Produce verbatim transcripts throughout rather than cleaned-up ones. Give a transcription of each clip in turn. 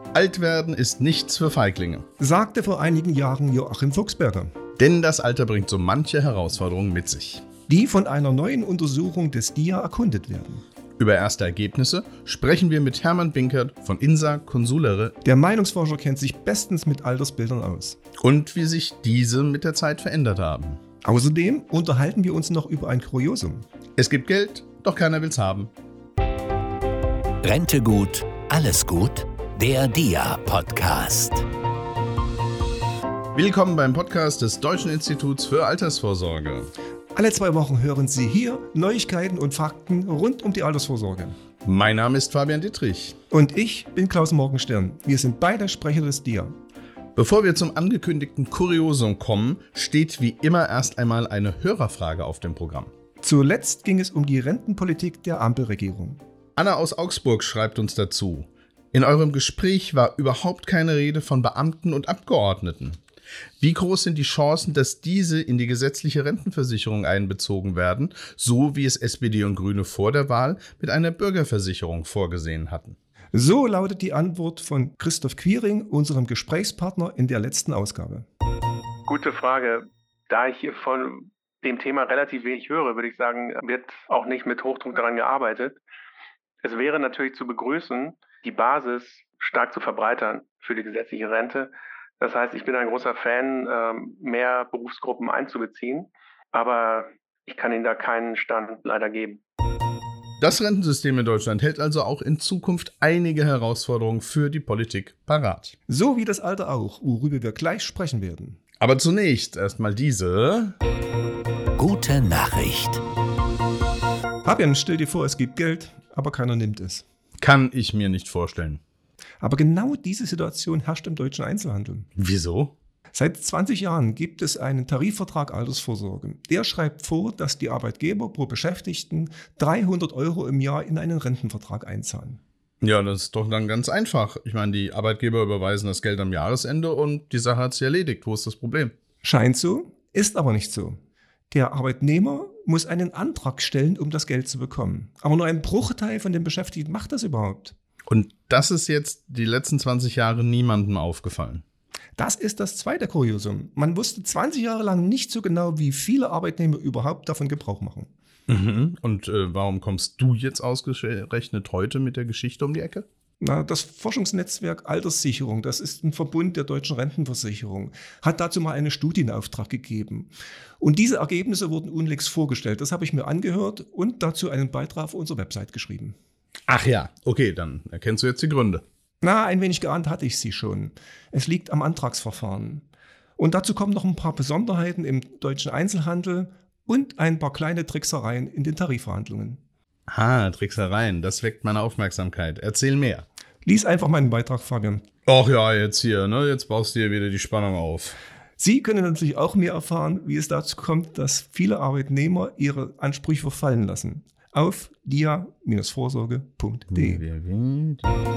Alt werden ist nichts für Feiglinge, sagte vor einigen Jahren Joachim Fuchsberger. Denn das Alter bringt so manche Herausforderungen mit sich, die von einer neuen Untersuchung des D I A erkundet werden. Über erste Ergebnisse sprechen wir mit Hermann Binkert von INSA Consulere. Der Meinungsforscher kennt sich bestens mit Altersbildern aus. Und wie sich diese mit der Zeit verändert haben. Außerdem unterhalten wir uns noch über ein Kuriosum. Es gibt Geld, doch keiner will's haben. Rente gut, alles gut? Der D I A-Podcast. Willkommen beim Podcast des Deutschen Instituts für Altersvorsorge. Alle zwei Wochen hören Sie hier Neuigkeiten und Fakten rund um die Altersvorsorge. Mein Name ist Fabian Dittrich. Und ich bin Klaus Morgenstern. Wir sind beide Sprecher des D I A. Bevor wir zum angekündigten Kuriosum kommen, steht wie immer erst einmal eine Hörerfrage auf dem Programm. Zuletzt ging es um die Rentenpolitik der Ampelregierung. Anna aus Augsburg schreibt uns dazu: In eurem Gespräch war überhaupt keine Rede von Beamten und Abgeordneten. Wie groß sind die Chancen, dass diese in die gesetzliche Rentenversicherung einbezogen werden, so wie es S P D und Grüne vor der Wahl mit einer Bürgerversicherung vorgesehen hatten? So lautet die Antwort von Christoph Quiring, unserem Gesprächspartner in der letzten Ausgabe. Gute Frage. Da ich hier von dem Thema relativ wenig höre, würde ich sagen, wird auch nicht mit Hochdruck daran gearbeitet. Es wäre natürlich zu begrüßen, die Basis stark zu verbreitern für die gesetzliche Rente. Das heißt, ich bin ein großer Fan, mehr Berufsgruppen einzubeziehen, aber ich kann Ihnen da keinen Stand leider geben. Das Rentensystem in Deutschland hält also auch in Zukunft einige Herausforderungen für die Politik parat. So wie das Alter auch, worüber wir gleich sprechen werden. Aber zunächst erstmal diese gute Nachricht. Fabian, stell dir vor, es gibt Geld, aber keiner nimmt es. Kann ich mir nicht vorstellen. Aber genau diese Situation herrscht im deutschen Einzelhandel. Wieso? Seit zwanzig Jahren gibt es einen Tarifvertrag Altersvorsorge. Der schreibt vor, dass die Arbeitgeber pro Beschäftigten dreihundert Euro im Jahr in einen Rentenvertrag einzahlen. Ja, das ist doch dann ganz einfach. Ich meine, die Arbeitgeber überweisen das Geld am Jahresende und die Sache hat sich erledigt. Wo ist das Problem? Scheint so, ist aber nicht so. Der Arbeitnehmer muss einen Antrag stellen, um das Geld zu bekommen. Aber nur ein Bruchteil von den Beschäftigten macht das überhaupt. Und das ist jetzt die letzten zwanzig Jahre niemandem aufgefallen. Das ist das zweite Kuriosum. Man wusste zwanzig Jahre lang nicht so genau, wie viele Arbeitnehmer überhaupt davon Gebrauch machen. Mhm. Und äh, warum kommst du jetzt ausgerechnet heute mit der Geschichte um die Ecke? Na, das Forschungsnetzwerk Alterssicherung, das ist ein Verbund der deutschen Rentenversicherung, hat dazu mal eine Studie in Auftrag gegeben. Und diese Ergebnisse wurden unlängst vorgestellt. Das habe ich mir angehört und dazu einen Beitrag auf unserer Website geschrieben. Ach ja, okay, dann erkennst du jetzt die Gründe. Na, ein wenig geahnt hatte ich sie schon. Es liegt am Antragsverfahren. Und dazu kommen noch ein paar Besonderheiten im deutschen Einzelhandel und ein paar kleine Tricksereien in den Tarifverhandlungen. Ah, Tricksereien, das weckt meine Aufmerksamkeit. Erzähl mehr. Lies einfach meinen Beitrag, Fabian. Ach ja, jetzt hier, ne? Jetzt baust du hier wieder die Spannung auf. Sie können natürlich auch mehr erfahren, wie es dazu kommt, dass viele Arbeitnehmer ihre Ansprüche verfallen lassen. Auf D I A Vorsorge punkt de.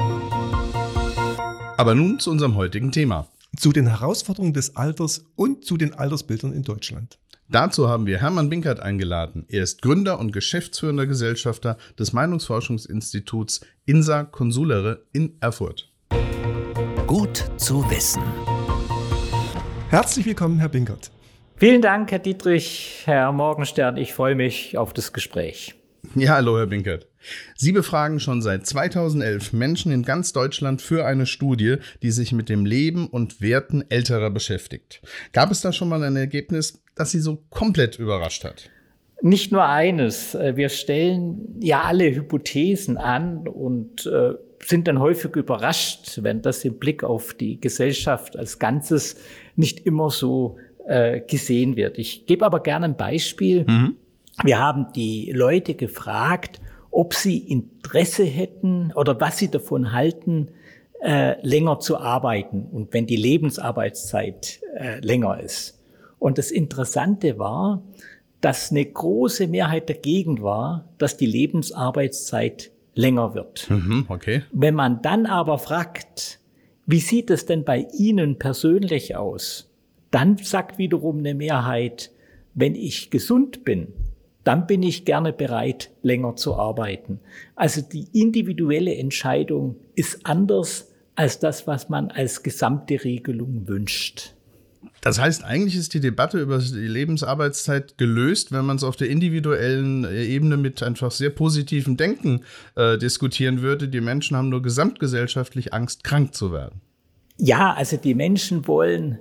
Aber nun zu unserem heutigen Thema. Zu den Herausforderungen des Alters und zu den Altersbildern in Deutschland. Dazu haben wir Hermann Binkert eingeladen. Er ist Gründer und geschäftsführender Gesellschafter des Meinungsforschungsinstituts INSA Consulere in Erfurt. Gut zu wissen. Herzlich willkommen, Herr Binkert. Vielen Dank, Herr Dittrich, Herr Morgenstern. Ich freue mich auf das Gespräch. Ja, hallo, Herr Binkert. Sie befragen schon seit zweitausendelf Menschen in ganz Deutschland für eine Studie, die sich mit dem Leben und Werten Älterer beschäftigt. Gab es da schon mal ein Ergebnis, das Sie so komplett überrascht hat? Nicht nur eines. Wir stellen ja alle Hypothesen an und äh, sind dann häufig überrascht, wenn das im Blick auf die Gesellschaft als Ganzes nicht immer so äh, gesehen wird. Ich gebe aber gerne ein Beispiel. Mhm. Wir haben die Leute gefragt, ob sie Interesse hätten oder was sie davon halten, äh, länger zu arbeiten und wenn die Lebensarbeitszeit äh, länger ist. Und das Interessante war, dass eine große Mehrheit dagegen war, dass die Lebensarbeitszeit länger wird. Mhm, okay. Wenn man dann aber fragt, wie sieht es denn bei Ihnen persönlich aus? Dann sagt wiederum eine Mehrheit, wenn ich gesund bin, dann bin ich gerne bereit, länger zu arbeiten. Also die individuelle Entscheidung ist anders als das, was man als gesamte Regelung wünscht. Das heißt, eigentlich ist die Debatte über die Lebensarbeitszeit gelöst, wenn man es auf der individuellen Ebene mit einfach sehr positivem Denken äh, diskutieren würde. Die Menschen haben nur gesamtgesellschaftlich Angst, krank zu werden. Ja, also die Menschen wollen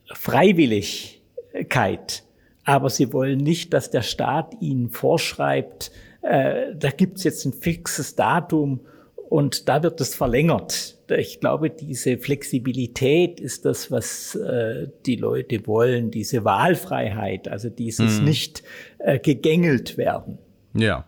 Freiwilligkeit, aber sie wollen nicht, dass der Staat ihnen vorschreibt, äh, da gibt's jetzt ein fixes Datum und da wird es verlängert. Ich glaube, diese Flexibilität ist das, was äh, die Leute wollen, diese Wahlfreiheit, also dieses mhm. nicht äh, gegängelt werden. Ja.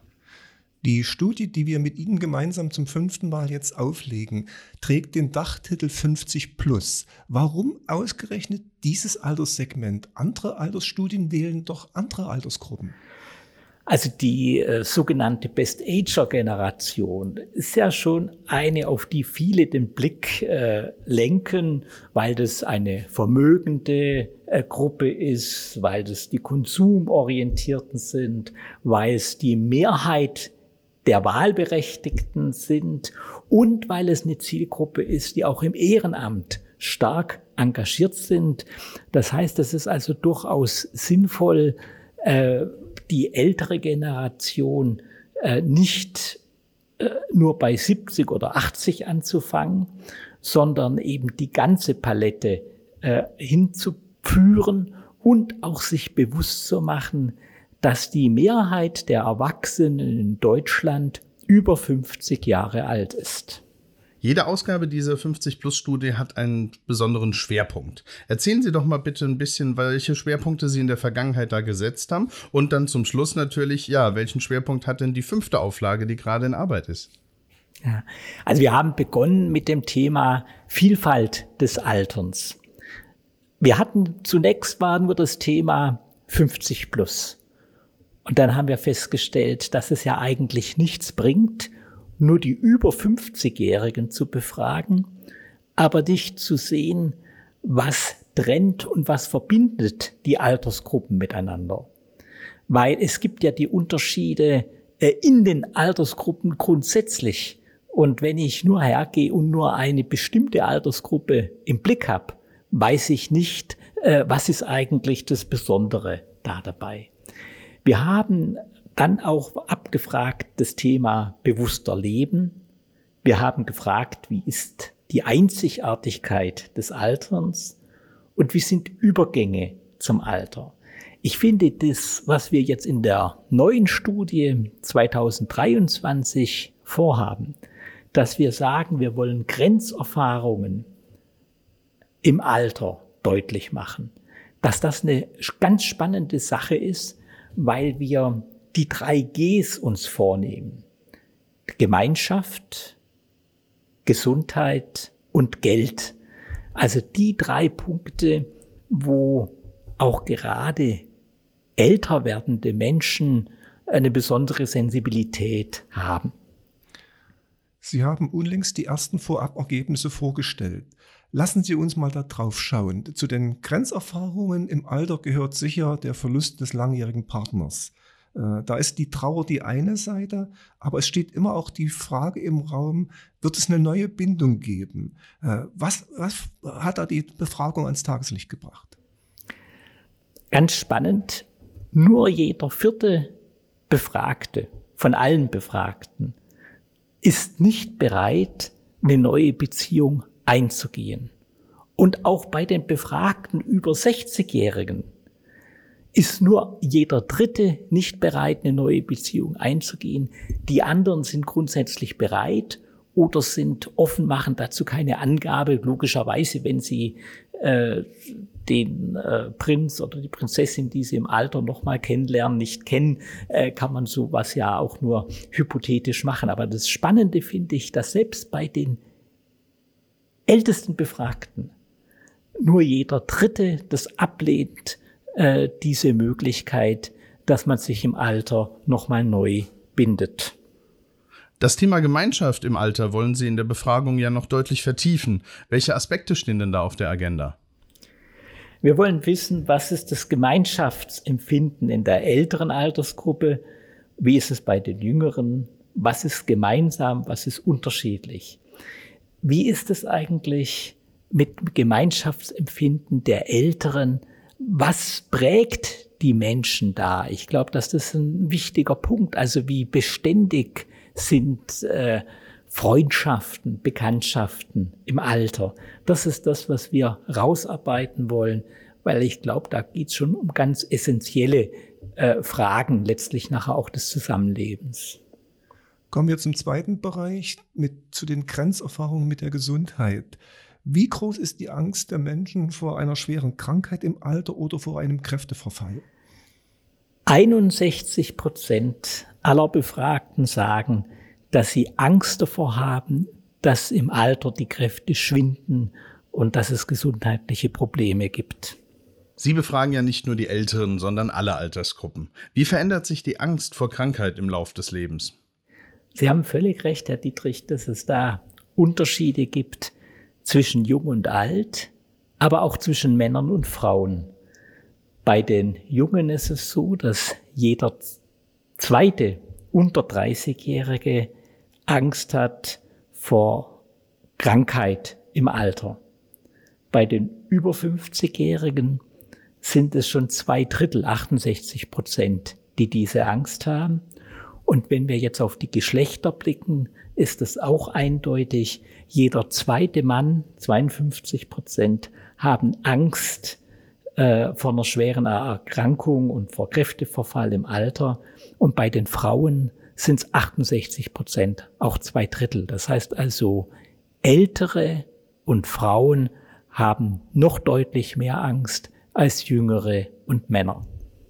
Die Studie, die wir mit Ihnen gemeinsam zum fünften Mal jetzt auflegen, trägt den Dachtitel fünfzig plus. Warum ausgerechnet dieses Alterssegment? Andere Altersstudien wählen doch andere Altersgruppen. Also die äh, sogenannte Best-Ager-Generation ist ja schon eine, auf die viele den Blick äh, lenken, weil das eine vermögende äh, Gruppe ist, weil das die Konsumorientierten sind, weil es die Mehrheit der Wahlberechtigten sind und weil es eine Zielgruppe ist, die auch im Ehrenamt stark engagiert sind. Das heißt, es ist also durchaus sinnvoll, äh, die ältere Generation äh, nicht äh, nur bei siebzig oder achtzig anzufangen, sondern eben die ganze Palette äh, hinzuführen und auch sich bewusst zu machen, dass die Mehrheit der Erwachsenen in Deutschland über fünfzig Jahre alt ist. Jede Ausgabe dieser fünfzig-Plus-Studie hat einen besonderen Schwerpunkt. Erzählen Sie doch mal bitte ein bisschen, welche Schwerpunkte Sie in der Vergangenheit da gesetzt haben und dann zum Schluss natürlich, ja, welchen Schwerpunkt hat denn die fünfte Auflage, die gerade in Arbeit ist? Ja, also wir haben begonnen mit dem Thema Vielfalt des Alterns. Wir hatten zunächst war nur das Thema fünfzig plus. Und dann haben wir festgestellt, dass es ja eigentlich nichts bringt, nur die über fünfzigjährigen zu befragen, aber nicht zu sehen, was trennt und was verbindet die Altersgruppen miteinander. Weil es gibt ja die Unterschiede in den Altersgruppen grundsätzlich. Und wenn ich nur hergehe und nur eine bestimmte Altersgruppe im Blick habe, weiß ich nicht, was ist eigentlich das Besondere da dabei. Wir haben dann auch abgefragt das Thema bewusster Leben. Wir haben gefragt, wie ist die Einzigartigkeit des Alterns und wie sind Übergänge zum Alter. Ich finde das, was wir jetzt in der neuen Studie zwanzig dreiundzwanzig vorhaben, dass wir sagen, wir wollen Grenzerfahrungen im Alter deutlich machen, dass das eine ganz spannende Sache ist, weil wir die drei Gs uns vornehmen. Gemeinschaft, Gesundheit und Geld. Also die drei Punkte, wo auch gerade älter werdende Menschen eine besondere Sensibilität haben. Sie haben unlängst die ersten Vorabergebnisse vorgestellt. Lassen Sie uns mal da drauf schauen. Zu den Grenzerfahrungen im Alter gehört sicher der Verlust des langjährigen Partners. Da ist die Trauer die eine Seite, aber es steht immer auch die Frage im Raum, wird es eine neue Bindung geben? Was, was hat da die Befragung ans Tageslicht gebracht? Ganz spannend, nur jeder vierte Befragte von allen Befragten ist nicht bereit, eine neue Beziehung einzugehen. Und auch bei den Befragten über sechzigjährigen ist nur jeder Dritte nicht bereit, eine neue Beziehung einzugehen. Die anderen sind grundsätzlich bereit oder sind offen, machen dazu keine Angabe. Logischerweise, wenn sie äh, den äh, Prinz oder die Prinzessin, die sie im Alter noch mal kennenlernen, nicht kennen, äh, kann man sowas ja auch nur hypothetisch machen. Aber das Spannende finde ich, dass selbst bei den ältesten Befragten nur jeder Dritte das ablehnt, äh, diese Möglichkeit, dass man sich im Alter noch mal neu bindet. Das Thema Gemeinschaft im Alter wollen Sie in der Befragung ja noch deutlich vertiefen. Welche Aspekte stehen denn da auf der Agenda? Wir wollen wissen, was ist das Gemeinschaftsempfinden in der älteren Altersgruppe? Wie ist es bei den Jüngeren? Was ist gemeinsam? Was ist unterschiedlich? wie ist es eigentlich mit Gemeinschaftsempfinden der Älteren? Was prägt die Menschen da? Ich glaube, dass das ein wichtiger Punkt, also wie beständig sind äh, Freundschaften, Bekanntschaften im Alter. Das ist das, was wir rausarbeiten wollen, weil ich glaube, da geht es schon um ganz essentielle äh, Fragen, letztlich nachher auch des Zusammenlebens. Kommen wir zum zweiten Bereich, mit, zu den Grenzerfahrungen mit der Gesundheit. Wie groß ist die Angst der Menschen vor einer schweren Krankheit im Alter oder vor einem Kräfteverfall? einundsechzig Prozent aller Befragten sagen, dass sie Angst davor haben, dass im Alter die Kräfte schwinden und dass es gesundheitliche Probleme gibt. Sie befragen ja nicht nur die Älteren, sondern alle Altersgruppen. Wie verändert sich die Angst vor Krankheit im Lauf des Lebens? Sie haben völlig recht, Herr Dietrich, dass es da Unterschiede gibt zwischen Jung und Alt, aber auch zwischen Männern und Frauen. Bei den Jungen ist es so, dass jeder zweite unter dreißigjährige Angst hat vor Krankheit im Alter. Bei den über fünfzigjährigen sind es schon zwei Drittel, achtundsechzig Prozent, die diese Angst haben. Und wenn wir jetzt auf die Geschlechter blicken, ist es auch eindeutig. Jeder zweite Mann, zweiundfünfzig Prozent, haben Angst äh, vor einer schweren Erkrankung und vor Kräfteverfall im Alter. Und bei den Frauen sind es achtundsechzig Prozent, auch zwei Drittel. Das heißt also, Ältere und Frauen haben noch deutlich mehr Angst als Jüngere und Männer.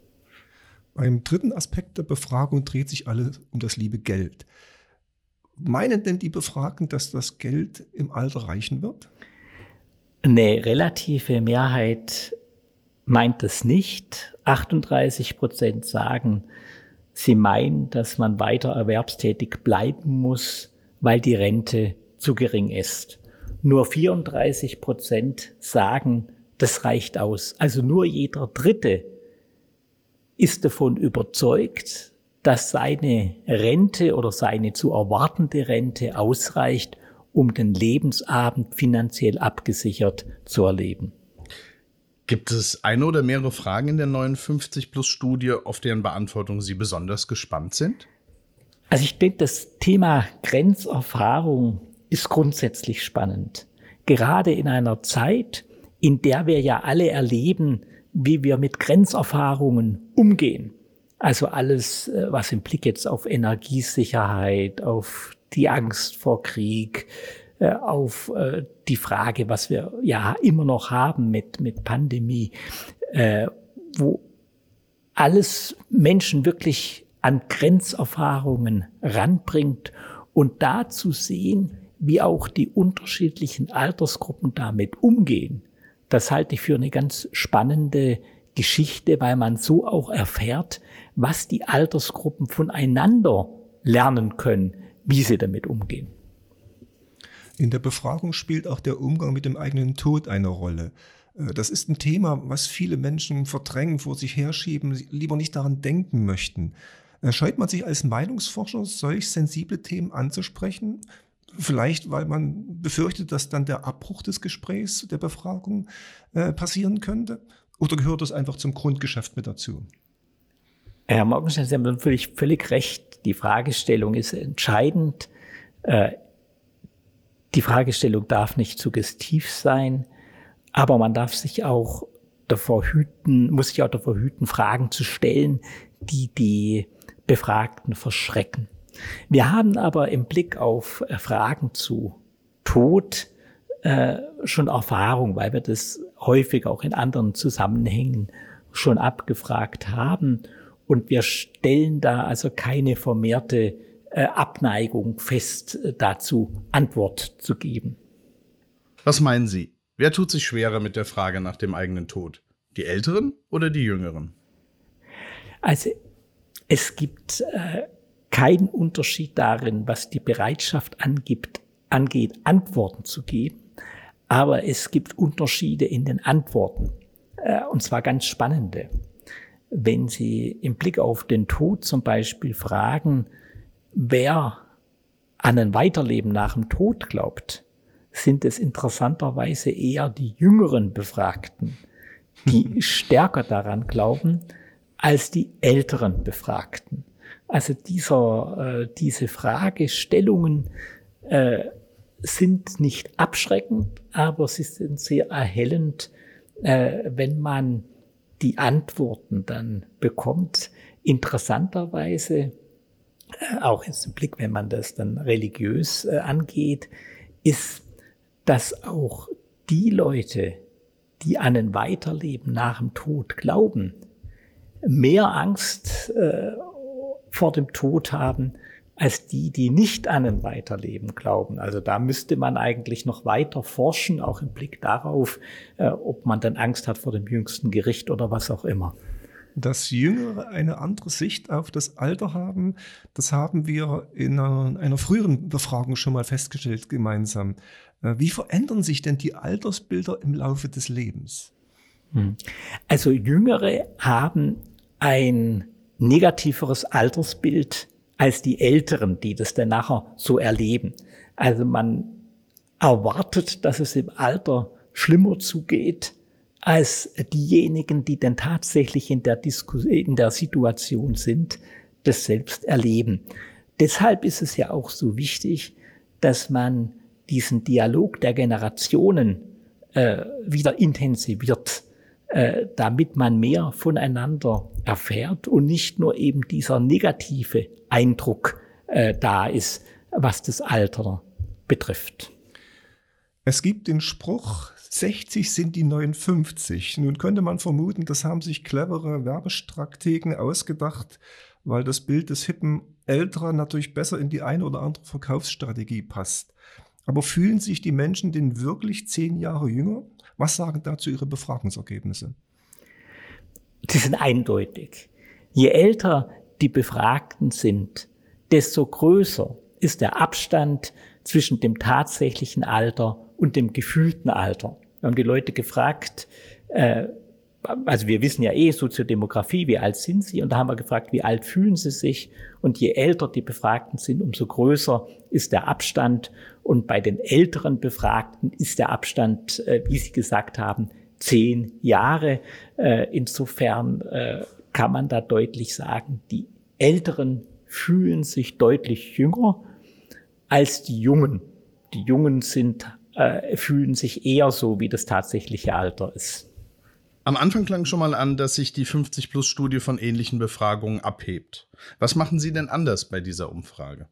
Beim dritten Aspekt der Befragung dreht sich alles um das liebe Geld. Meinen denn die Befragten, dass das Geld im Alter reichen wird? Eine relative Mehrheit meint es nicht. achtunddreißig Prozent sagen, sie meinen, dass man weiter erwerbstätig bleiben muss, weil die Rente zu gering ist. Nur vierunddreißig Prozent sagen, das reicht aus. Also nur jeder Dritte ist davon überzeugt, dass seine Rente oder seine zu erwartende Rente ausreicht, um den Lebensabend finanziell abgesichert zu erleben. Gibt es eine oder mehrere Fragen in der neunundfünfzig-Plus-Studie, auf deren Beantwortung Sie besonders gespannt sind? Also ich denke, das Thema Grenzerfahrung ist grundsätzlich spannend. Gerade in einer Zeit, in der wir ja alle erleben, wie wir mit Grenzerfahrungen umgehen. Also alles, was im Blick jetzt auf Energiesicherheit, auf die Angst vor Krieg, auf die Frage, was wir ja immer noch haben mit, mit Pandemie, wo alles Menschen wirklich an Grenzerfahrungen ranbringt und da zu sehen, wie auch die unterschiedlichen Altersgruppen damit umgehen. Das halte ich für eine ganz spannende Geschichte, weil man so auch erfährt, was die Altersgruppen voneinander lernen können, wie sie damit umgehen. In der Befragung spielt auch der Umgang mit dem eigenen Tod eine Rolle. Das ist ein Thema, was viele Menschen verdrängen, vor sich herschieben, lieber nicht daran denken möchten. Scheut man sich als Meinungsforscher, solch sensible Themen anzusprechen? Vielleicht, weil man befürchtet, dass dann der Abbruch des Gesprächs, der Befragung äh, passieren könnte? Oder gehört das einfach zum Grundgeschäft mit dazu? Herr Morgenstern, Sie haben natürlich völlig recht. Die Fragestellung ist entscheidend. Äh, die Fragestellung darf nicht suggestiv sein, aber man darf sich auch davor hüten, muss sich auch davor hüten, Fragen zu stellen, die die Befragten verschrecken. Wir haben aber im Blick auf Fragen zu Tod äh, schon Erfahrung, weil wir das häufig auch in anderen Zusammenhängen schon abgefragt haben. Und wir stellen da also keine vermehrte äh, Abneigung fest, äh, dazu Antwort zu geben. Was meinen Sie? Wer tut sich schwerer mit der Frage nach dem eigenen Tod? Die Älteren oder die Jüngeren? Also es gibt äh, keinen Unterschied darin, was die Bereitschaft angibt, angeht, Antworten zu geben. Aber es gibt Unterschiede in den Antworten, äh, und zwar ganz spannende. Wenn Sie im Blick auf den Tod zum Beispiel fragen, wer an ein Weiterleben nach dem Tod glaubt, sind es interessanterweise eher die jüngeren Befragten, die stärker daran glauben als die älteren Befragten. Also dieser, äh, diese Fragestellungen äh, sind nicht abschreckend, aber sie sind sehr erhellend, äh, wenn man die Antworten dann bekommt. Interessanterweise, äh, auch jetzt im Blick, wenn man das dann religiös äh, angeht, ist, dass auch die Leute, die an ein Weiterleben nach dem Tod glauben, mehr Angst äh, vor dem Tod haben, als die, die nicht an ein Weiterleben glauben. Also da müsste man eigentlich noch weiter forschen, auch im Blick darauf, äh, ob man dann Angst hat vor dem jüngsten Gericht oder was auch immer. Dass Jüngere eine andere Sicht auf das Alter haben, das haben wir in einer, einer früheren Befragung schon mal festgestellt gemeinsam. Wie verändern sich denn die Altersbilder im Laufe des Lebens? Also Jüngere haben ein negativeres Altersbild als die Älteren, die das dann nachher so erleben. Also man erwartet, dass es im Alter schlimmer zugeht als diejenigen, die dann tatsächlich in der Diskus- in der Situation sind, das selbst erleben. Deshalb ist es ja auch so wichtig, dass man diesen Dialog der Generationen äh, wieder intensiviert, äh, damit man mehr voneinander erfährt und nicht nur eben dieser negative Eindruck äh, da ist, was das Alter betrifft. Es gibt den Spruch, sechzig sind die neuen fünfzig. Nun könnte man vermuten, das haben sich clevere Werbestrategen ausgedacht, weil das Bild des hippen Älteren natürlich besser in die eine oder andere Verkaufsstrategie passt. Aber fühlen sich die Menschen denn wirklich zehn Jahre jünger? Was sagen dazu Ihre Befragungsergebnisse? Sie sind eindeutig. Je älter die Befragten sind, desto größer ist der Abstand zwischen dem tatsächlichen Alter und dem gefühlten Alter. Wir haben die Leute gefragt, äh, also wir wissen ja eh Soziodemografie, wie alt sind sie? Und da haben wir gefragt, wie alt fühlen sie sich? Und je älter die Befragten sind, umso größer ist der Abstand. Und bei den älteren Befragten ist der Abstand, äh, wie Sie gesagt haben, zehn Jahre. Äh, insofern äh, kann man da deutlich sagen, die Älteren fühlen sich deutlich jünger als die Jungen. Die Jungen sind, äh, fühlen sich eher so, wie das tatsächliche Alter ist. Am Anfang klang schon mal an, dass sich die fünfzig-Plus-Studie von ähnlichen Befragungen abhebt. Was machen Sie denn anders bei dieser Umfrage?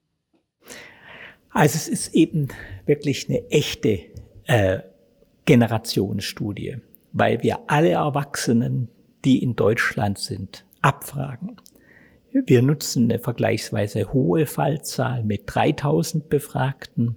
Also es ist eben wirklich eine echte äh, Generationsstudie, weil wir alle Erwachsenen, die in Deutschland sind, abfragen. Wir nutzen eine vergleichsweise hohe Fallzahl mit dreitausend Befragten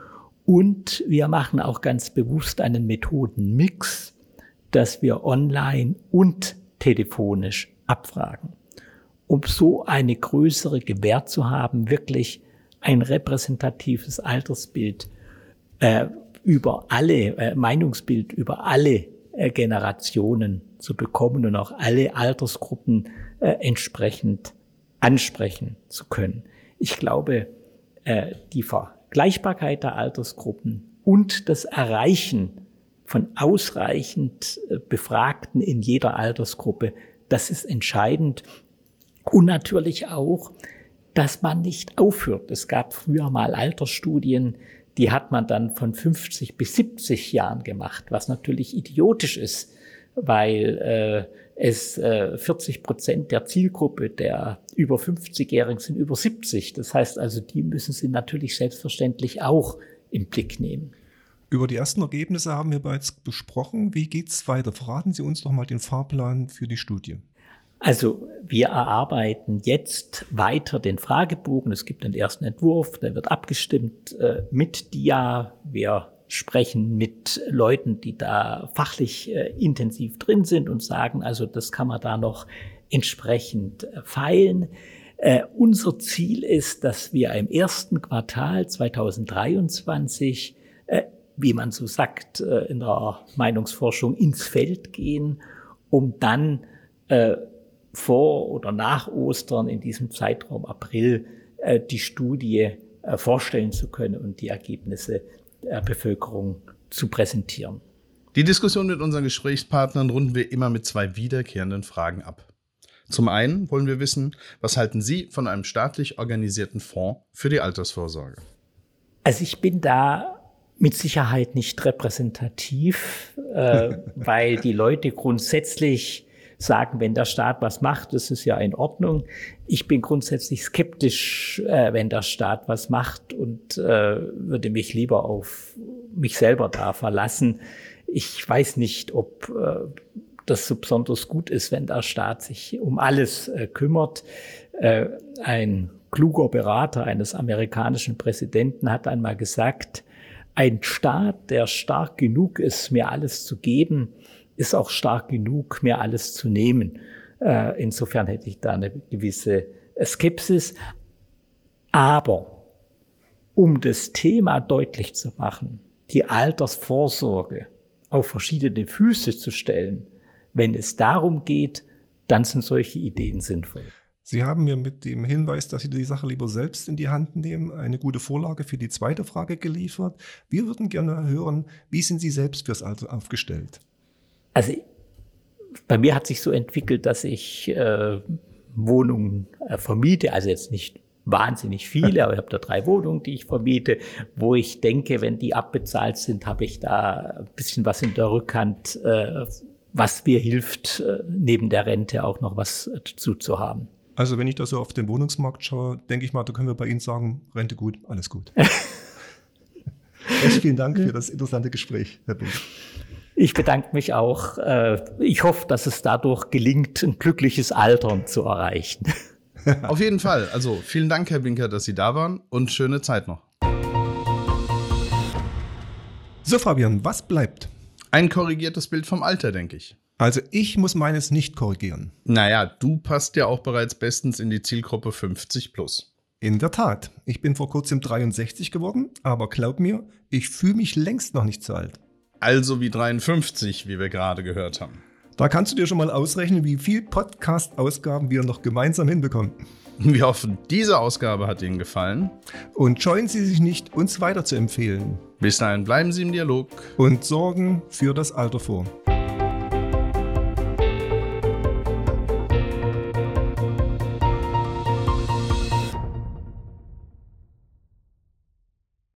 und wir machen auch ganz bewusst einen Methodenmix, dass wir online und telefonisch abfragen, um so eine größere Gewähr zu haben, wirklich ein repräsentatives Altersbild äh, über alle, äh, Meinungsbild über alle äh, Generationen zu bekommen und auch alle Altersgruppen äh, entsprechend ansprechen zu können. Ich glaube, äh, die Vergleichbarkeit der Altersgruppen und das Erreichen von ausreichend Befragten in jeder Altersgruppe, das ist entscheidend. Und natürlich auch, dass man nicht aufhört. Es gab früher mal Altersstudien, die hat man dann von fünfzig bis siebzig Jahren gemacht, was natürlich idiotisch ist, weil äh, es äh, vierzig Prozent der Zielgruppe der über fünfzigjährigen sind über siebzig. Das heißt also, die müssen Sie natürlich selbstverständlich auch im Blick nehmen. Über die ersten Ergebnisse haben wir bereits besprochen. Wie geht's weiter? Verraten Sie uns doch mal den Fahrplan für die Studie. Also wir erarbeiten jetzt weiter den Fragebogen. Es gibt einen ersten Entwurf, der wird abgestimmt äh, mit D I A. Wir sprechen mit Leuten, die da fachlich äh, intensiv drin sind und sagen, also das kann man da noch entsprechend äh, feilen. Äh, unser Ziel ist, dass wir im ersten Quartal zweitausenddreiundzwanzig äh, wie man so sagt, in der Meinungsforschung ins Feld gehen, um dann äh, vor oder nach Ostern in diesem Zeitraum April äh, die Studie äh, vorstellen zu können und die Ergebnisse äh, Bevölkerung zu präsentieren. Die Diskussion mit unseren Gesprächspartnern runden wir immer mit zwei wiederkehrenden Fragen ab. Zum einen wollen wir wissen, was halten Sie von einem staatlich organisierten Fonds für die Altersvorsorge? Also ich bin da mit Sicherheit nicht repräsentativ, äh, weil die Leute grundsätzlich sagen, wenn der Staat was macht, das ist ja in Ordnung. Ich bin grundsätzlich skeptisch, äh, wenn der Staat was macht und äh, würde mich lieber auf mich selber da verlassen. Ich weiß nicht, ob äh, das so besonders gut ist, wenn der Staat sich um alles äh, kümmert. Äh, ein kluger Berater eines amerikanischen Präsidenten hat einmal gesagt, ein Staat, der stark genug ist, mir alles zu geben, ist auch stark genug, mir alles zu nehmen. Äh, insofern hätte ich da eine gewisse Skepsis. Aber um das Thema deutlich zu machen, die Altersvorsorge auf verschiedene Füße zu stellen, wenn es darum geht, dann sind solche Ideen sinnvoll. Sie haben mir mit dem Hinweis, dass Sie die Sache lieber selbst in die Hand nehmen, eine gute Vorlage für die zweite Frage geliefert. Wir würden gerne hören, wie sind Sie selbst fürs Alter aufgestellt? Also bei mir hat sich so entwickelt, dass ich äh, Wohnungen äh, vermiete, also jetzt nicht wahnsinnig viele, aber ich habe da drei Wohnungen, die ich vermiete, wo ich denke, wenn die abbezahlt sind, habe ich da ein bisschen was in der Rückhand, äh, was mir hilft, äh, neben der Rente auch noch was äh, dazu zu haben. Also wenn ich da so auf den Wohnungsmarkt schaue, denke ich mal, da können wir bei Ihnen sagen, Rente gut, alles gut. Echt vielen Dank für das interessante Gespräch, Herr Binker. Ich bedanke mich auch. Ich hoffe, dass es dadurch gelingt, ein glückliches Altern zu erreichen. Auf jeden Fall. Also vielen Dank, Herr Binker, dass Sie da waren und schöne Zeit noch. So, Fabian, was bleibt? Ein korrigiertes Bild vom Alter, denke ich. Also ich muss meines nicht korrigieren. Naja, du passt ja auch bereits bestens in die Zielgruppe fünfzig plus. In der Tat. Ich bin vor kurzem dreiundsechzig geworden, aber glaub mir, ich fühle mich längst noch nicht so alt. Also wie dreiundfünfzig, wie wir gerade gehört haben. Da kannst du dir schon mal ausrechnen, wie viel Podcast-Ausgaben wir noch gemeinsam hinbekommen. Wir hoffen, diese Ausgabe hat Ihnen gefallen. Und scheuen Sie sich nicht, uns weiter zu empfehlen. Bis dahin bleiben Sie im Dialog und sorgen für das Alter vor.